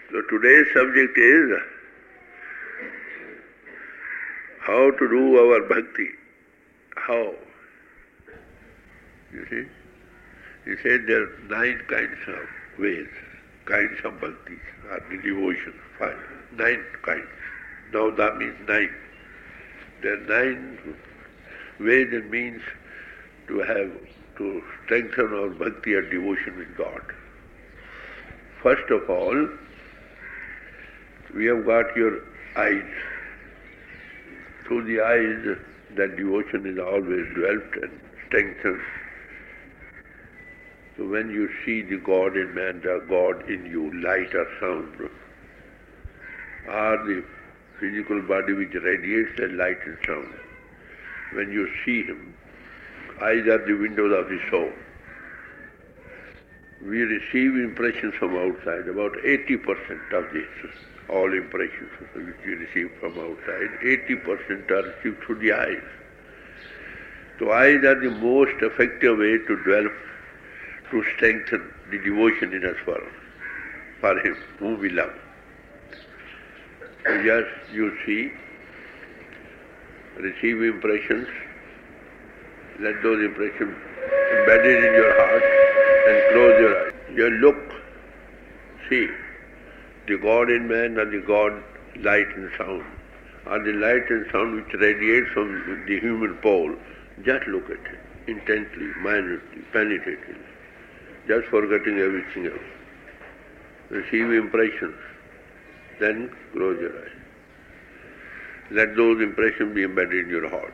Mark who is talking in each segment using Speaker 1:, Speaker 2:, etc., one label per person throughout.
Speaker 1: So today's subject is how to do our bhakti. How? You see? He said there are 9 kinds of ways, kinds of bhakti, or the devotion, 5, 9 kinds. Now that means 9. There are 9 ways and means to strengthen our bhakti or devotion with God. First of all, we have got your eyes. Through the eyes, that devotion is always developed and strengthened. So when you see the God in man, the God in you, light or sound, or the physical body which radiates the light and sound, when you see him, eyes are the windows of the soul. We receive impressions from outside. About 80% of this, all impressions which we receive from outside, 80% are received through the eyes. So eyes are the most effective way to develop, to strengthen the devotion in us for him, whom we love. So just you see, receive impressions, let those impressions embedded in your heart and close your eyes. You look, see, the God in man or the God light and sound, or the light and sound which radiates from the human pole. Just look at it, intently, minutely, penetratingly, just forgetting everything else. Receive impressions, then close your eyes. Let those impressions be embedded in your heart.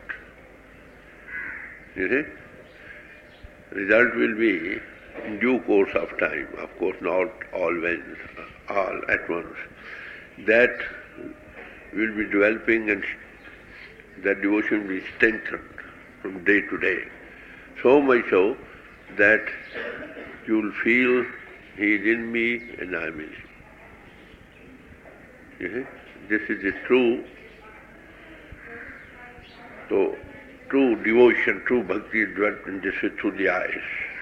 Speaker 1: You see? Result will be in due course of time, of course not all at once. That will be developing and that devotion will be strengthened from day to day. So much so that you will feel he is in me and I am in him. You see? This is the true devotion, true bhakti is developed in this way through the eyes.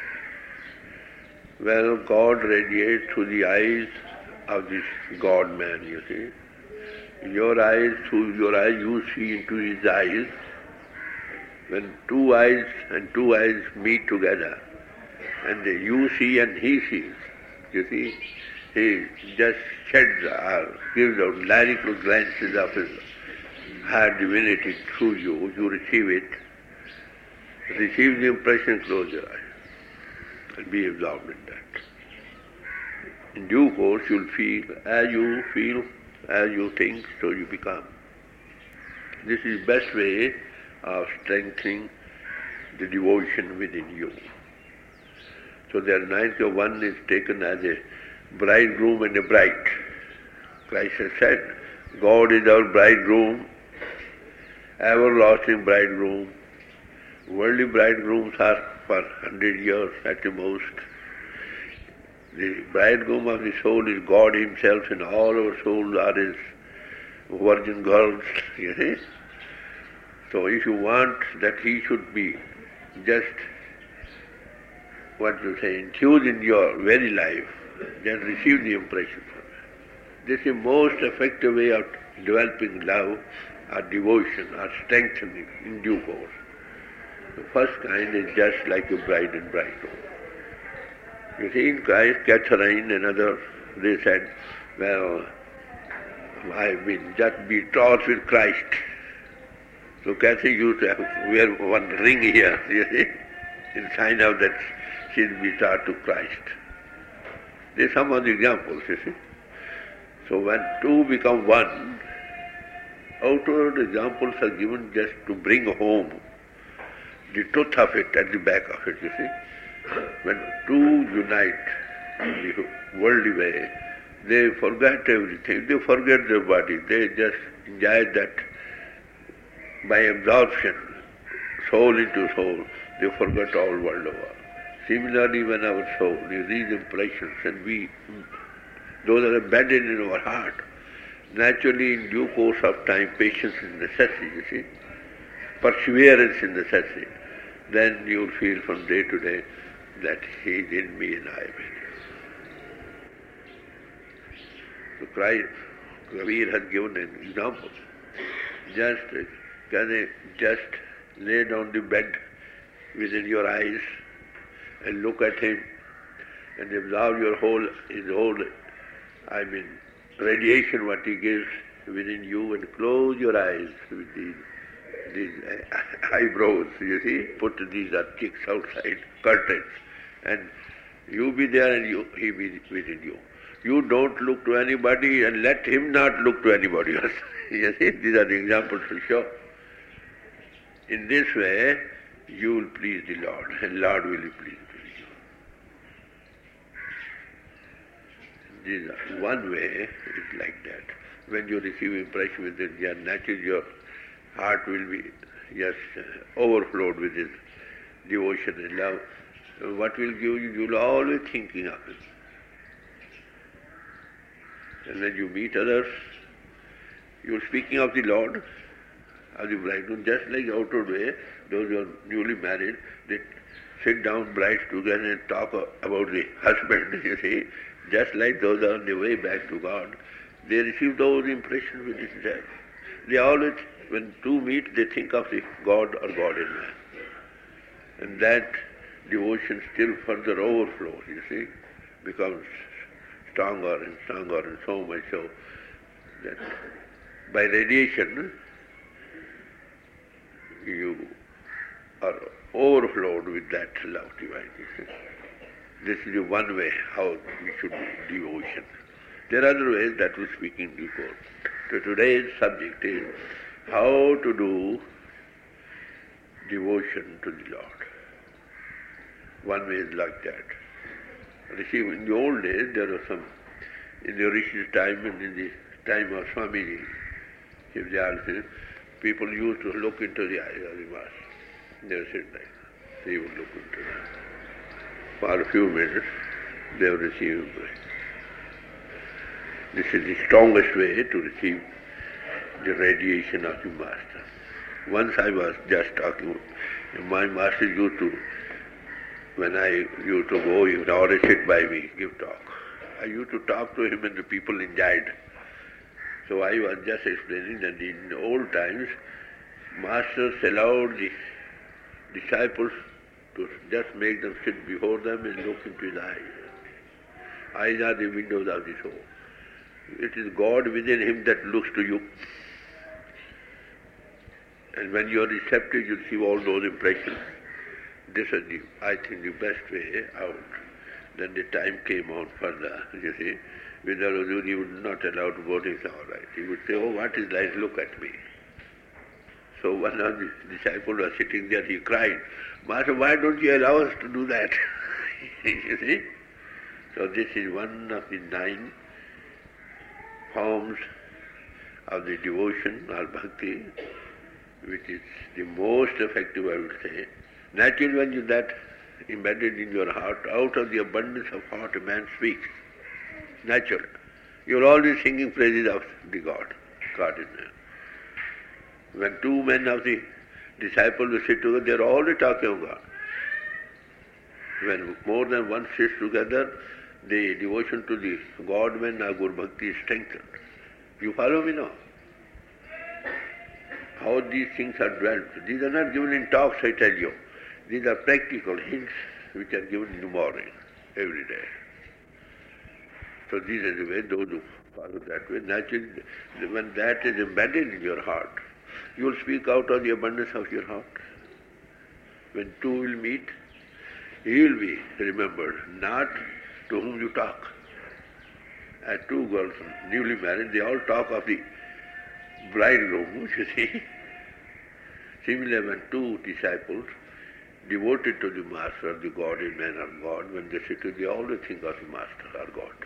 Speaker 1: Well, God radiates through the eyes of this God-man, you see. Your eyes, through your eyes, you see into his eyes. When two eyes meet together, and you see and he sees, you see, he just sheds or gives out lyrical glances of his higher divinity through you. You receive it, receive the impression, close your eyes, and be absorbed in that. In due course, you'll feel, as you think, so you become. This is best way of strengthening the devotion within you. So there are 9, one is taken as a bridegroom and a bride. Christ has said, God is our bridegroom, everlasting bridegroom. Worldly bridegrooms are for 100 years at the most. The bridegroom of the soul is God himself, and all our souls are his virgin girls, you see. So if you want that he should be just, enthused in your very life, then receive the impression from it. This is the most effective way of developing love or devotion or strengthening in due course. The first kind is just like a bride and bridegroom. You see, in Christ, Catherine and others, they said, well, I've been just betrothed with Christ. So Catherine used to wear one ring here, you see, in sign of that she's betrothed to Christ. These are some of the examples, you see. So when two become one, outward examples are given just to bring home the truth of it at the back of it, you see. When two unite in the worldly way, they forget everything. They forget their body. They just enjoy that by absorption, soul into soul. They forget all world over. Similarly, when our soul is these impressions and those are embedded in our heart, naturally in due course of time, patience is necessary, you see. Perseverance is necessary. Then you will feel from day to day that he is in me and I am in him. So Kabir has given an example. Just lay down the bed within your eyes and look at him and absorb his whole radiation what he gives within you, and close your eyes with these eyebrows, you see, put these cheeks outside, curtains, and you be there and he be within you. You don't look to anybody and let him not look to anybody else. You see, these are the examples to show. In this way, you will please the Lord, and Lord will be pleased with you. This one way is like that. When you receive impression with it, naturally your heart will be just overflowed with this devotion and love. What will give you? You will always thinking of it. And when you meet others, you are speaking of the Lord, of the bridegroom, just like outward way, those who are newly married, they sit down brides together and talk about the husband, you see, just like those are on the way back to God. They receive those impressions with this death. They always, when two meet, they think of the God or God in man. And that devotion still further overflows, you see, becomes stronger and stronger, and so much so that by radiation you are overflowed with that love divine. This is the one way how we should do devotion. There are other ways that we speak in due course. So today's subject is how to do devotion to the Lord. One way is like that. You see, in the old days, there were some, in the Rishi's time and in the time of Swamiji, people used to look into the eyes of the master. They would sit like that. They would look into them. For a few minutes, they would receive impression. This is the strongest way to receive the radiation of the master. Once I was just talking, my master used to, when I used to go, he would always sit by me, give talk. I used to talk to him and the people enjoyed. So I was just explaining that in the old times, masters allowed the disciples to just make them sit before them and look into his eyes. Eyes are the windows of the soul. It is God within him that looks to you. And when you are receptive, you receive all those impressions. This is, I think, the best way out. Then the time came on further, you see. Without he would not allow to go to his all right. He would say, oh, what is life? Look at me. So one of the disciples was sitting there, he cried, Master, why don't you allow us to do that? You see? So this is one of the 9 forms of the devotion or bhakti, which is the most effective, I would say. Naturally, when you that embedded in your heart, out of the abundance of heart a man speaks. Natural. You're always singing praises of the God in man. When 2 men of the disciples will sit together, they're always talking of God. When more than one sits together, the devotion to the God-man or Guru Bhakti is strengthened. You follow me now? How these things are dwelt. These are not given in talks, I tell you. These are practical hints which are given in the morning, every day. So these are the way, those who follow that way. Naturally, when that is embedded in your heart, you will speak out of the abundance of your heart. When 2 will meet, he will be remembered, not to whom you talk. As 2 girls, newly married, they all talk of the bridegroom, you see. Similarly, when 2 disciples devoted to the Master, the God in man or God, when they sit together, they always think of the Master or God.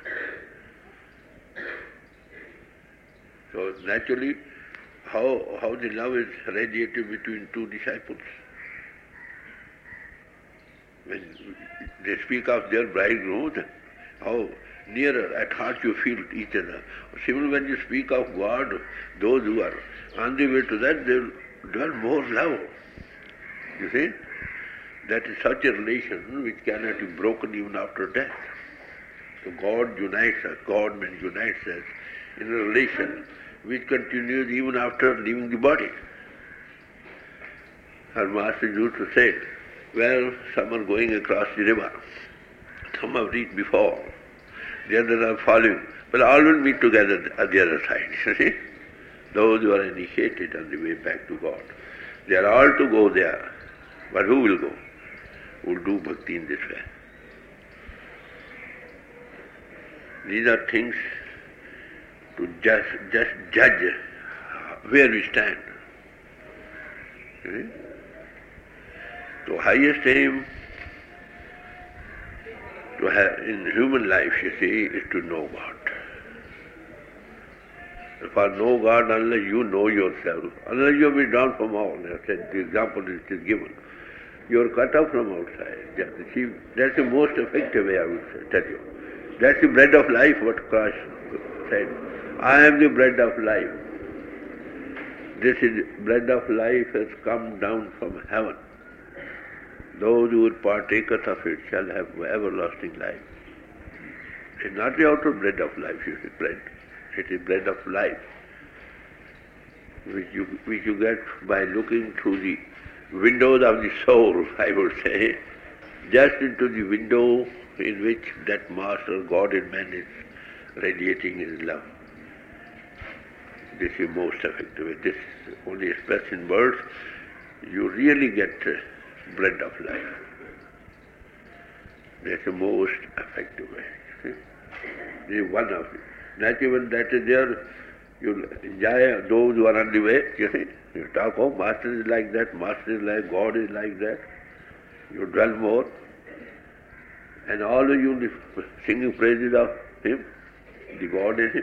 Speaker 1: So naturally, how the love is radiated between 2 disciples. When they speak of their bridegroom, how nearer at heart you feel each other. Similarly, when you speak of God, those who are on the way to that, they will dwell more love. You see? That is such a relation which cannot be broken even after death. So God unites us, God unites us in a relation which continues even after leaving the body. Our master used to say, well, some are going across the river, some have reached before, the others are following, but all will meet together at the other side. You see? Those who are initiated on the way back to God, they are all to go there. But who will go? Who will do bhakti in this way? These are things to just judge where we stand. See? So highest aim to have in human life, you see, is to know God. For know God, unless you know yourself, unless you have been drawn from all, I said, the example is given, you are cut off from outside. That's the most effective way, I would tell you. That's the bread of life, what Christ said. I am the bread of life. This is bread of life has come down from heaven. Those who would partakers of it shall have everlasting life. It's not the outer bread of life, you see, bread. It is bread of life, which you get by looking through the windows of the soul, I would say, just into the window in which that Master, God in man, is radiating his love. This is most effective. This is only expressed in words. You really get bread of life. That's the most effective way. This is one of it. Not even that is there, you enjoy those who are on the way, you see. You talk, oh, Master is like that, Master is like, God is like that. You dwell more. And all of you singing praises of Him, the God in Him.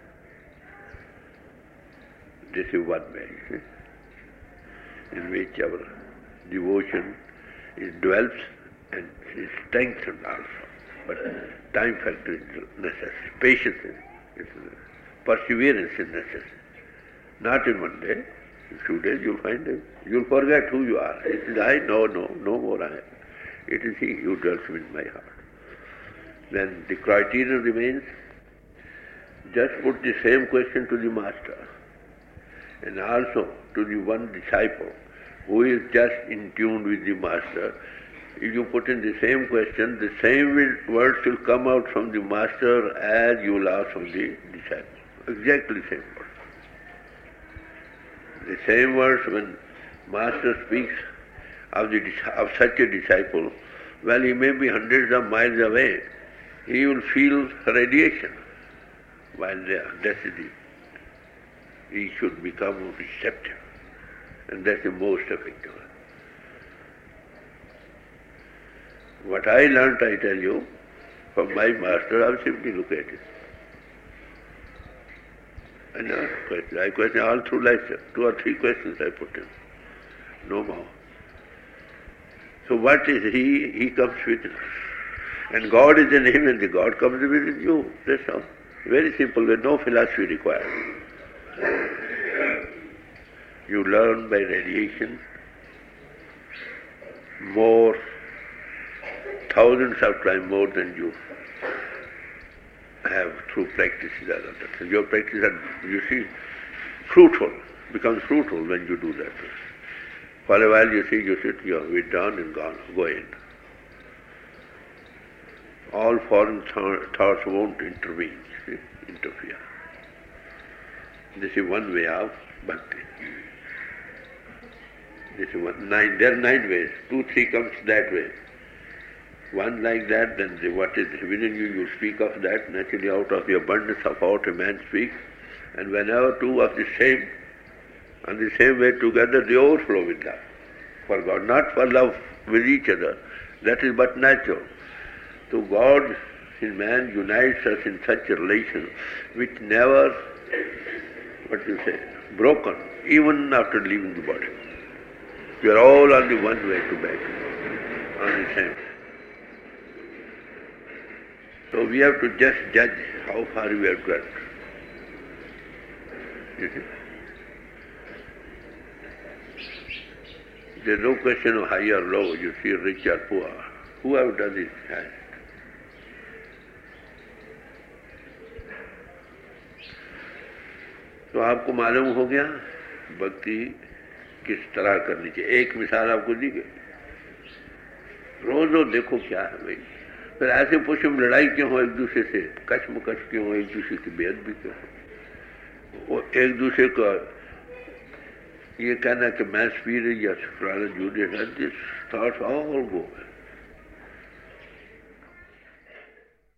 Speaker 1: This is one way, you see, in which our devotion develops and is strengthened also. But time factor is necessary, patience is necessary, perseverance is necessary. Not in one day, in 2 days you'll find it. You'll forget who you are. It is I, no more I am. It is He who dwells in my heart. Then the criterion remains, just put the same question to the Master and also to the one disciple who is just in tune with the Master. If you put in the same question, the same words will come out from the Master as you will ask from the disciple. Exactly the same words. The same words when Master speaks of such a disciple, well, he may be hundreds of miles away, he will feel radiation while there. That's it. He should become receptive. And that's the most effective. What I learnt, I tell you, from my Master, I simply look at it. And I question all through life. 2 or 3 questions I put in. No more. So what is He? He comes within us. And God is in Him and the God comes within you. That's all. Very simple, with no philosophy required. You learn by radiation more, thousands of times more than you have through practices. Your practice, you see, fruitful, becomes fruitful when you do that. For a while you see, you sit, you are withdrawn and gone, go in. All foreign thoughts won't intervene, interfere. This is one way of bhakti. This is one. There are 9 ways. 2, 3 comes that way. One like that, then what is within you, you speak of that. Naturally, out of the abundance of what a man speaks. And whenever 2 of the same, on the same way together, they overflow with love for God, not for love with each other. That is but natural. So God in man unites us in such a relation which never, broken, even after leaving the body. We are all on the one way to back, on the same. So we have to just judge how far we have got. You see? There is no question of high or low, you see, rich or poor. Whoever does it has. तो आपको मालूम हो गया भक्ति किस तरह करनी चाहिए। एक मिसाल आपको दी गई, रोज रोज देखो क्या है भाई। फिर ऐसे पूछो लड़ाई क्यों हो एक दूसरे से, कश्मकश क्यों हो, एक दूसरे की बेअदबी क्यों हो, वो एक दूसरे का ये कहना कि मैं superior या फलाना जूनियर है, दिस थॉट्स ऑल गो।